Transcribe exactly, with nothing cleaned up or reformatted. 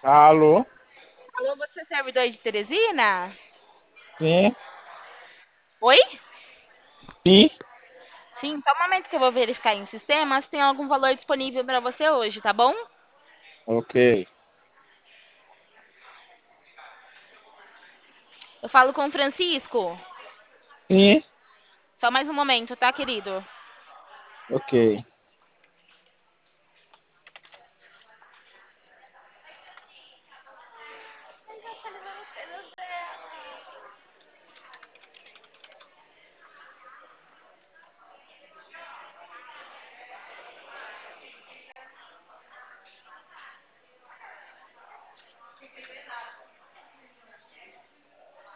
Alô? Alô, você é servidor de Teresina? Sim, Oi? sim, Sim, só um momento que eu vou verificar em sistema se tem algum valor disponível para você hoje, tá bom? ok. Eu falo com o Francisco. Sim, Só mais um momento, tá, querido? ok.